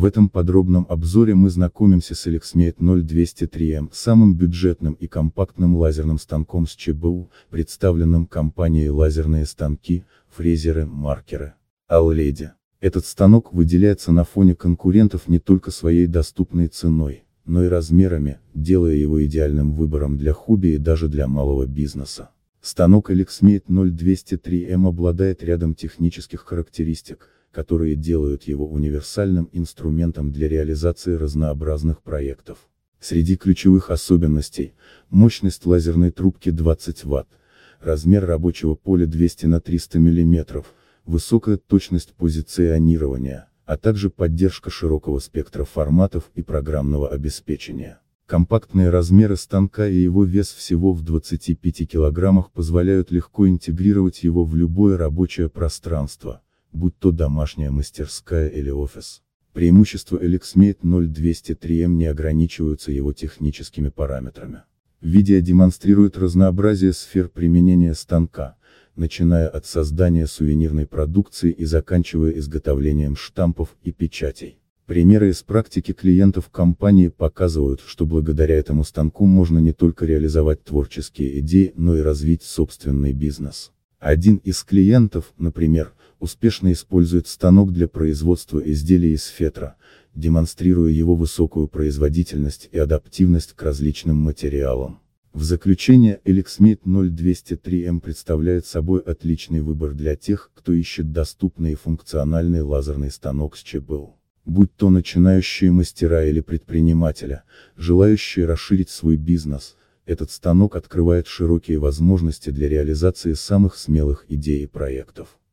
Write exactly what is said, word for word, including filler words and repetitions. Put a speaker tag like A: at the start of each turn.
A: В этом подробном обзоре мы знакомимся с Elexmate ноль двести три эм, самым бюджетным и компактным лазерным станком с ЧБУ, представленным компанией лазерные станки, фрезеры, маркеры. Алледи. Этот станок выделяется на фоне конкурентов не только своей доступной ценой, но и размерами, делая его идеальным выбором для хобби и даже для малого бизнеса. Станок Elexmate ноль двести три эм обладает рядом технических характеристик, которые делают его универсальным инструментом для реализации разнообразных проектов. Среди ключевых особенностей – мощность лазерной трубки двадцать ватт, размер рабочего поля двести на триста миллиметров, высокая точность позиционирования, а также поддержка широкого спектра форматов и программного обеспечения. Компактные размеры станка и его вес всего в двадцати пяти килограммах позволяют легко интегрировать его в любое рабочее пространство, будь то домашняя мастерская или офис. Преимущества Elexmate ноль двести три эм не ограничиваются его техническими параметрами. Видео демонстрирует разнообразие сфер применения станка, начиная от создания сувенирной продукции и заканчивая изготовлением штампов и печатей. Примеры из практики клиентов компании показывают, что благодаря этому станку можно не только реализовать творческие идеи, но и развить собственный бизнес. Один из клиентов, например, успешно использует станок для производства изделий из фетра, демонстрируя его высокую производительность и адаптивность к различным материалам. В заключение, Elexmate ноль двести три эм представляет собой отличный выбор для тех, кто ищет доступный и функциональный лазерный станок с ЧБУ. Будь то начинающие мастера или предпринимателя, желающие расширить свой бизнес, этот станок открывает широкие возможности для реализации самых смелых идей и проектов.